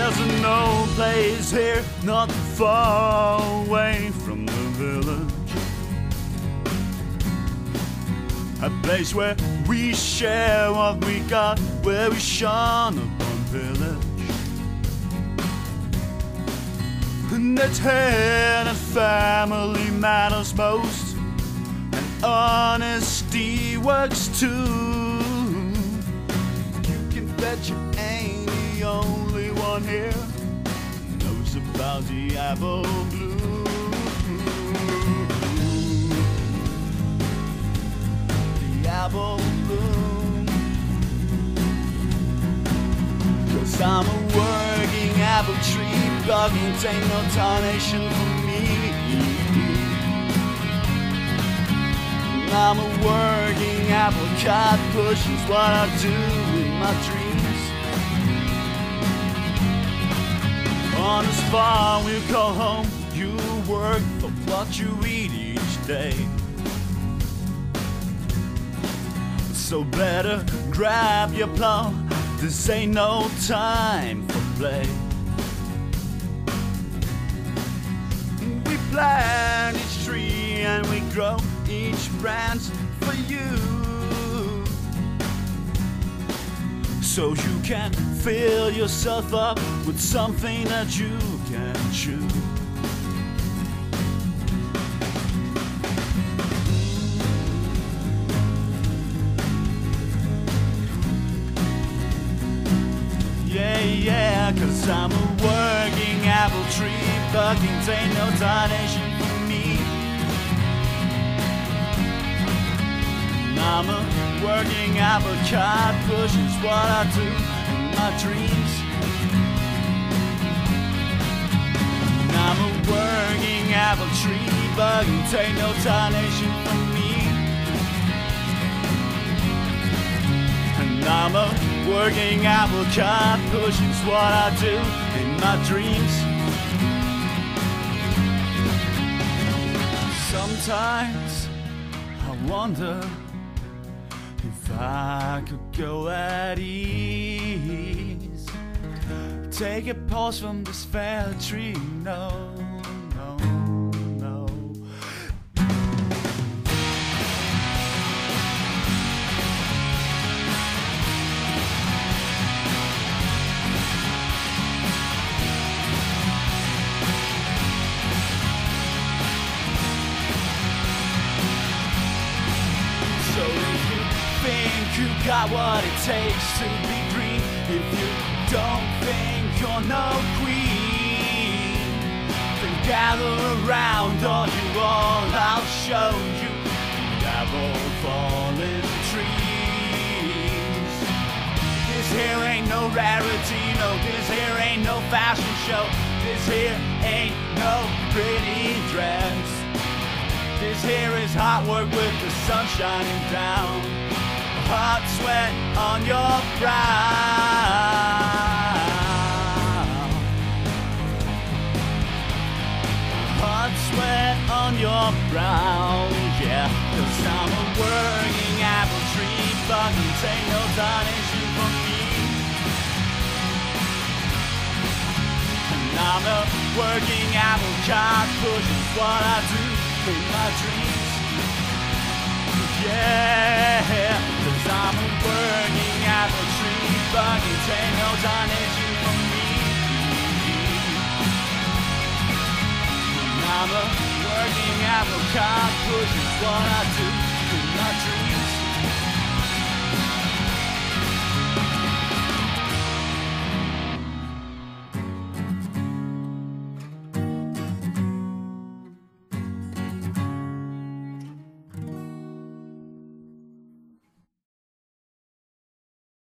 There's an old place here not far away from the village, a place where we share what we got, where we shun upon pillage. And it's here that family matters most, and honesty works too. You can bet you ain't the only one here who knows about the apple blue. The apple bloom. 'Cause I'm a working apple tree, bugging ain't no tarnation for me. I'm a working apple cart, pushing's what I do in my dreams. On this farm we call home, you work for what you eat each day. So better grab your plow, this ain't no time for play. We plant each tree and we grow each branch for you, so you can fill yourself up with something that you can chew. Yeah, 'cause I'm a working apple tree, bugging ain't no tarnation for me. I'm a working apple cart, pushing's what I do in my dreams. I'm a working apple tree, bugging ain't no tarnation for me. And I'm a working apple cart, pushing's what I do in my dreams. Sometimes I wonder if I could go at ease, take a pause from this fair tree. No, no, no. So if you think you got what it takes to be green, if you don't think you're no queen, then gather around or you all, I'll show you the apple fallen trees. This here ain't no rarity, no, this here ain't no fashion show, this here ain't no pretty dress. This here is hard work with the sun shining down, hot sweat on your brow, hot sweat on your brow, yeah. 'Cause I'm a working apple tree, bugging ain't no tarnation for me. And I'm a working apple cart, pushing's what I do in my dreams. Yeah, 'cause I'm a working apple tree, bugging ain't no tarnation for me. And I'm a working apple cart, pushing's what I do in my dreams.